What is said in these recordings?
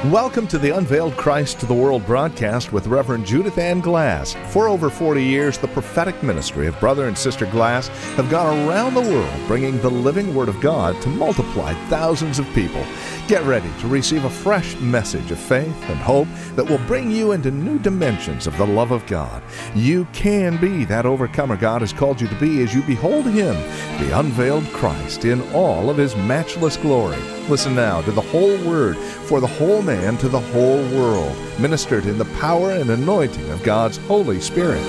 Welcome to the Unveiled Christ to the World broadcast with Reverend Judith Ann Glass. For over 40 years, the prophetic ministry of Brother and Sister Glass have gone around the world bringing the living Word of God to multiply thousands of people. Get ready to receive a fresh message of faith and hope that will bring you into new dimensions of the love of God. You can be that overcomer God has called you to be as you behold Him, the unveiled Christ, in all of His matchless glory. Listen now to the whole Word for the whole man to the whole world, ministered in the power and anointing of God's Holy Spirit.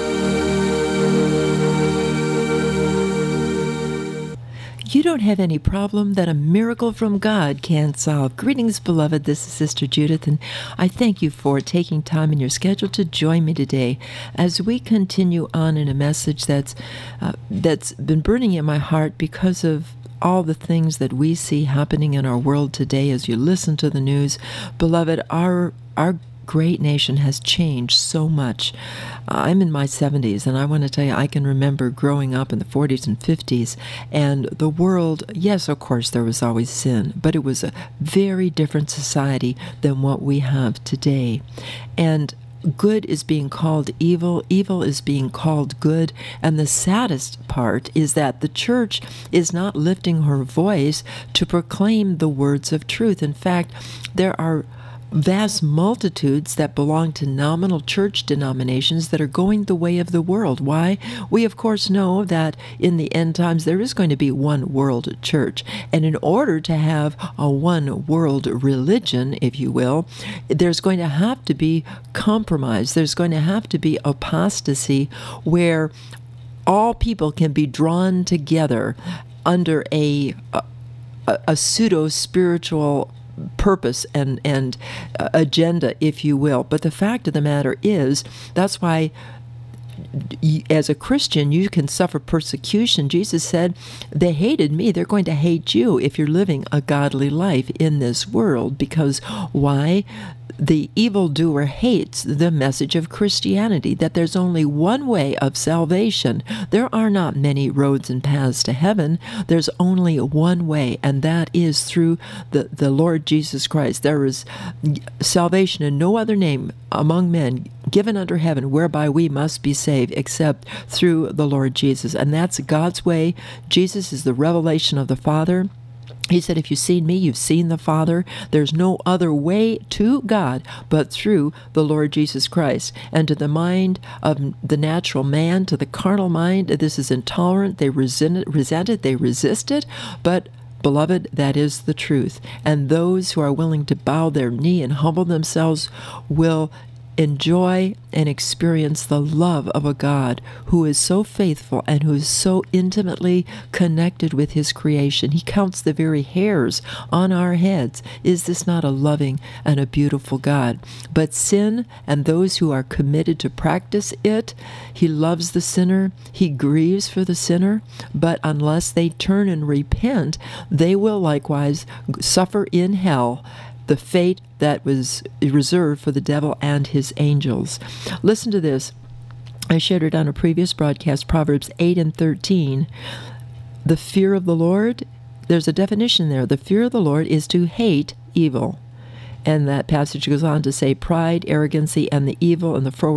You don't have any problem that a miracle from God can't solve. Greetings, beloved. This is Sister Judith, and I thank you for taking time in your schedule to join me today as we continue on in a message that's been burning in my heart because of all the things that we see happening in our world today as you listen to the news. Beloved, our great nation has changed so much. I'm in my 70s, and I want to tell you, I can remember growing up in the 40s and 50s, and the world, yes, of course, there was always sin, but it was a very different society than what we have today. And good is being called evil, evil is being called good, and the saddest part is that the church is not lifting her voice to proclaim the words of truth. In fact, there are vast multitudes that belong to nominal church denominations that are going the way of the world. Why? We, of course, know that in the end times there is going to be one world church. And in order to have a one world religion, if you will, there's going to have to be compromise. There's going to have to be apostasy where all people can be drawn together under a pseudo-spiritual purpose and agenda, if you will. But the fact of the matter is, that's why as a Christian, you can suffer persecution. Jesus said, they hated me, they're going to hate you if you're living a godly life in this world. Because why? The evildoer hates the message of Christianity, that there's only one way of salvation. There are not many roads and paths to heaven. There's only one way, and that is through the Lord Jesus Christ. There is salvation in no other name among men given under heaven whereby we must be saved except through the Lord Jesus. And that's God's way. Jesus is the revelation of the Father. He said, if you've seen me, you've seen the Father. There's no other way to God but through the Lord Jesus Christ. And to the mind of the natural man, to the carnal mind, this is intolerant. They resent it, they resist it. But beloved, that is the truth. And those who are willing to bow their knee and humble themselves will enjoy and experience the love of a God who is so faithful and who is so intimately connected with His creation. He counts the very hairs on our heads. Is this not a loving and a beautiful God? But sin and those who are committed to practice it, He loves the sinner, He grieves for the sinner, but unless they turn and repent, they will likewise suffer in hell the fate that was reserved for the devil and his angels. Listen to this. I shared it on a previous broadcast, Proverbs 8 and 13. The fear of the Lord, there's a definition there. The fear of the Lord is to hate evil. And that passage goes on to say, pride, arrogancy, and the evil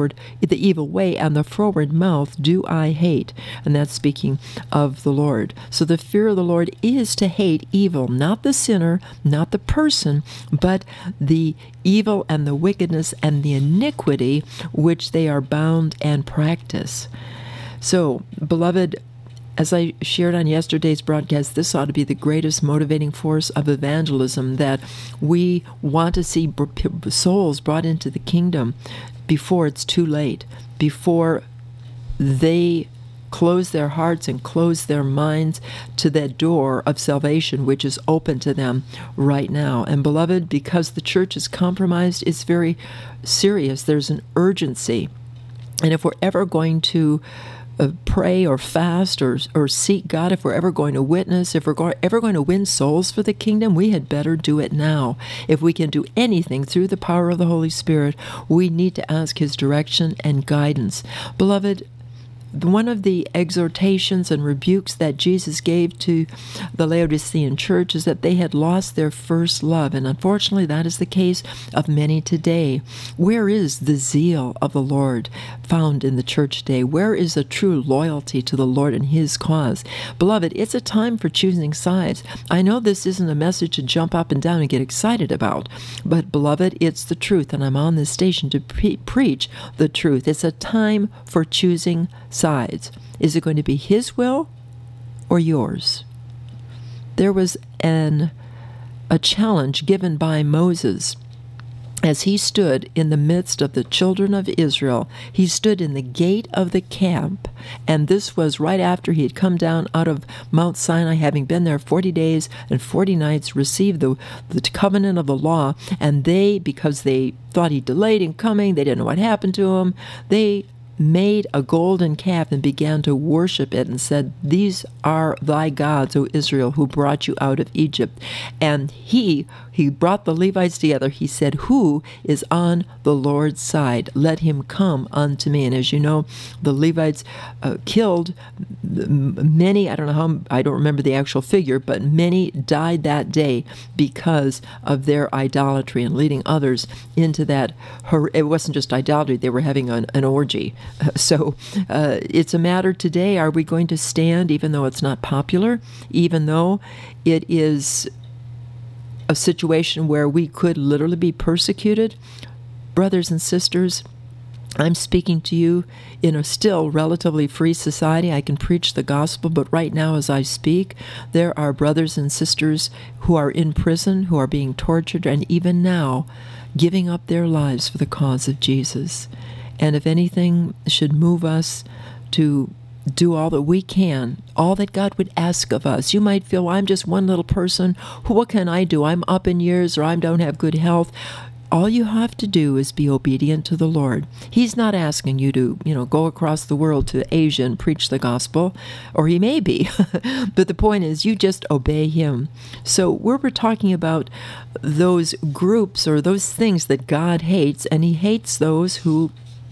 way and the froward mouth do I hate. And that's speaking of the Lord. So the fear of the Lord is to hate evil, not the sinner, not the person, but the evil and the wickedness and the iniquity which they are bound and practice. So, beloved, as I shared on yesterday's broadcast, this ought to be the greatest motivating force of evangelism, that we want to see souls brought into the kingdom before it's too late, before they close their hearts and close their minds to that door of salvation which is open to them right now. And beloved, because the church is compromised, it's very serious. There's an urgency. And if we're ever going to pray or fast or seek God, if we're ever going to witness, if we're ever going to win souls for the kingdom, we had better do it now. If we can do anything through the power of the Holy Spirit, we need to ask His direction and guidance. Beloved, one of the exhortations and rebukes that Jesus gave to the Laodicean church is that they had lost their first love. And unfortunately, that is the case of many today. Where is the zeal of the Lord found in the church today? Where is the true loyalty to the Lord and His cause? Beloved, it's a time for choosing sides. I know this isn't a message to jump up and down and get excited about, but beloved, it's the truth, and I'm on this station to preach the truth. It's a time for choosing sides. Is it going to be His will or yours? There was a challenge given by Moses as he stood in the midst of the children of Israel. He stood in the gate of the camp, and this was right after he had come down out of Mount Sinai, having been there 40 days and 40 nights, received the covenant of the law, and they, because they thought he delayed in coming, they didn't know what happened to him, they made a golden calf and began to worship it and said, "These are thy gods, O Israel, who brought you out of Egypt." And he brought the Levites together. He said, "Who is on the Lord's side? Let him come unto me." And as you know, the Levites killed many. I don't remember the actual figure, but many died that day because of their idolatry and leading others into that. It wasn't just idolatry; they were having an orgy. So it's a matter today. Are we going to stand, even though it's not popular, even though it is a situation where we could literally be persecuted? Brothers and sisters, I'm speaking to you in a still relatively free society. I can preach the gospel, but right now as I speak, there are brothers and sisters who are in prison, who are being tortured, and even now giving up their lives for the cause of Jesus. And if anything should move us to do all that we can, all that God would ask of us. You might feel, well, I'm just one little person. What can I do? I'm up in years, or I don't have good health. All you have to do is be obedient to the Lord. He's not asking you to, go across the world to Asia and preach the gospel, or He may be. But the point is, you just obey Him. So we're talking about those groups or those things that God hates, and He hates those who,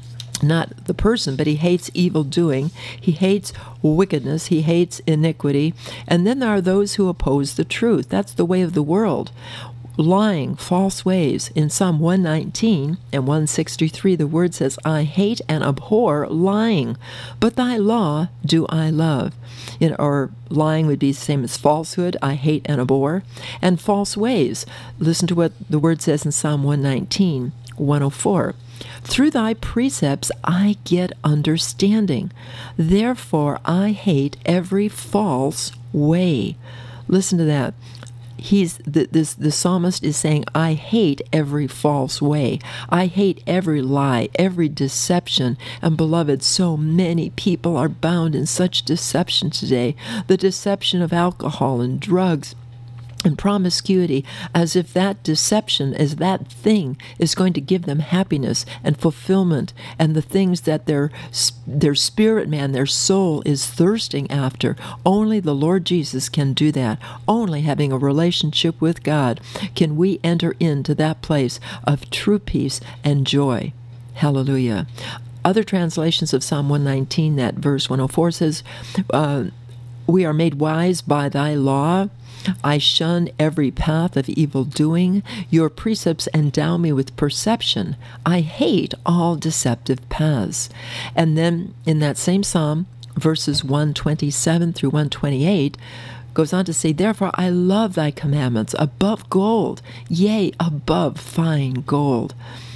not the person, but He hates evil doing. He hates wickedness. He hates iniquity. And then there are those who oppose the truth. That's the way of the world. Lying, false ways. In Psalm 119 and 163, the word says, "I hate and abhor lying, but thy law do I love." Or lying would be the same as falsehood. I hate and abhor. And false ways. Listen to what the word says in Psalm 119, 104. "Through thy precepts I get understanding. Therefore I hate every false way." Listen to that. The psalmist is saying, I hate every false way. I hate every lie, every deception. And beloved, so many people are bound in such deception today. The deception of alcohol and drugs and promiscuity, as if that deception, as that thing, is going to give them happiness and fulfillment and the things that their spirit man, their soul is thirsting after. Only the Lord Jesus can do that. Only having a relationship with God can we enter into that place of true peace and joy. Hallelujah. Other translations of Psalm 119, that verse 104 says, "We are made wise by thy law. I shun every path of evil doing. Your precepts endow me with perception. I hate all deceptive paths." And then in that same psalm, verses 127 through 128, goes on to say, "Therefore I love thy commandments above gold, yea, above fine gold."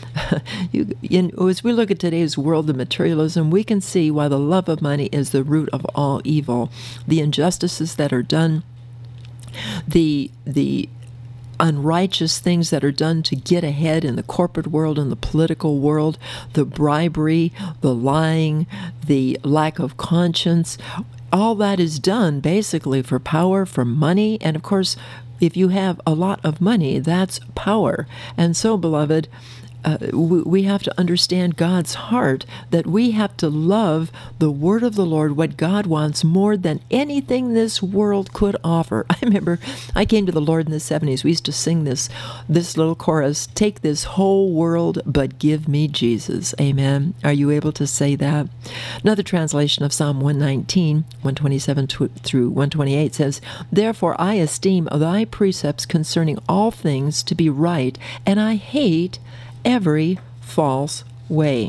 As we look at today's world of materialism, we can see why the love of money is the root of all evil. The injustices that are done, the unrighteous things that are done to get ahead in the corporate world and the political world, the bribery, the lying, the lack of conscience, all that is done basically for power, for money, and of course, if you have a lot of money, that's power. And so, beloved, we have to understand God's heart, that we have to love the word of the Lord, what God wants, more than anything this world could offer. I remember I came to the Lord in the 70s. We used to sing this little chorus, take this whole world, but give me Jesus. Amen. Are you able to say that? Another translation of Psalm 119, 127 through 128 says, therefore I esteem thy precepts concerning all things to be right, and I hate every false way.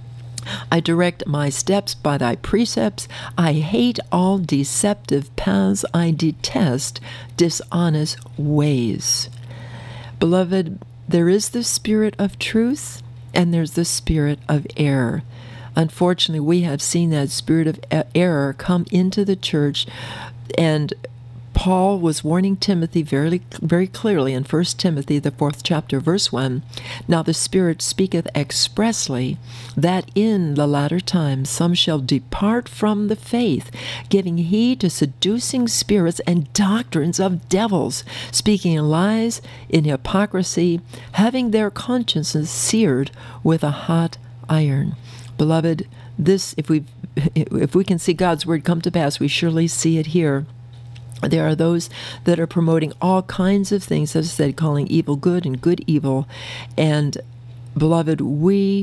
I direct my steps by thy precepts. I hate all deceptive paths. I detest dishonest ways. Beloved, there is the spirit of truth and there's the spirit of error. Unfortunately, we have seen that spirit of error come into the church, and Paul was warning Timothy very, very clearly in 1 Timothy, the 4th chapter, verse 1, now the Spirit speaketh expressly that in the latter times some shall depart from the faith, giving heed to seducing spirits and doctrines of devils, speaking lies in hypocrisy, having their consciences seared with a hot iron. Beloved, this, if we can see God's word come to pass, we surely see it here. There are those that are promoting all kinds of things, as I said, calling evil good and good evil. And, beloved, we,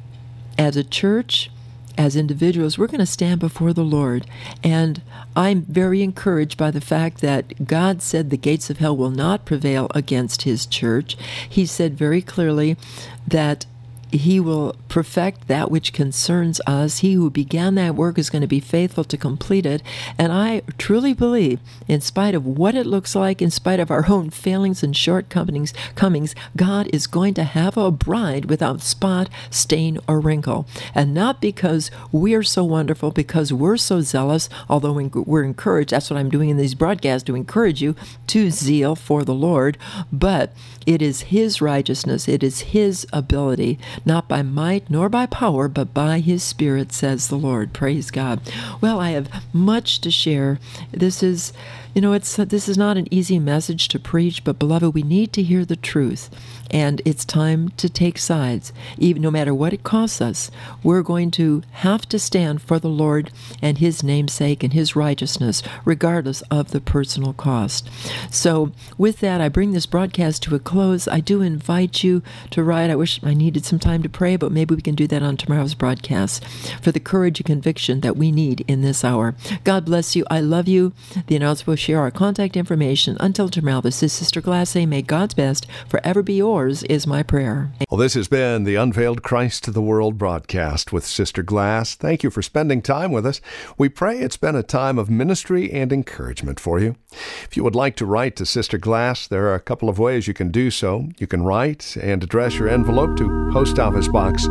as a church, as individuals, we're going to stand before the Lord. And I'm very encouraged by the fact that God said the gates of hell will not prevail against his church. He said very clearly that he will perfect that which concerns us. He who began that work is going to be faithful to complete it. And I truly believe, in spite of what it looks like, in spite of our own failings and shortcomings, God is going to have a bride without spot, stain, or wrinkle. And not because we are so wonderful, because we're so zealous, although we're encouraged. That's what I'm doing in these broadcasts, to encourage you to zeal for the Lord. But it is his righteousness. It is his ability, not by might nor by power, but by his Spirit, says the Lord. Praise God. Well, I have much to share. This is, this is not an easy message to preach, but beloved, we need to hear the truth. And it's time to take sides. Even no matter what it costs us, we're going to have to stand for the Lord and his namesake and his righteousness, regardless of the personal cost. So with that, I bring this broadcast to a close. I do invite you to write. I wish I needed some time to pray, but maybe we can do that on tomorrow's broadcast, for the courage and conviction that we need in this hour. God bless you. I love you. The announcer will share our contact information. Until tomorrow, this is Sister Glass. May God's best forever be yours, is my prayer. Well, this has been the Unveiled Christ to the World broadcast with Sister Glass. Thank you for spending time with us. We pray it's been a time of ministry and encouragement for you. If you would like to write to Sister Glass, there are a couple of ways you can do so. You can write and address your envelope to Post Office Box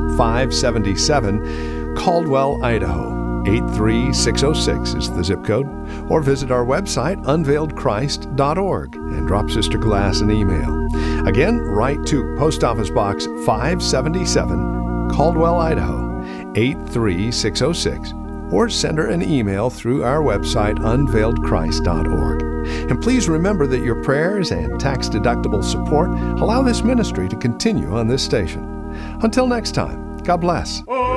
577, Caldwell, Idaho. 83606 is the zip code, or visit our website, unveiledchrist.org, and drop Sister Glass an email. Again, write to Post Office Box 577, Caldwell, Idaho, 83606, or send her an email through our website, unveiledchrist.org. And please remember that your prayers and tax-deductible support allow this ministry to continue on this station. Until next time, God bless.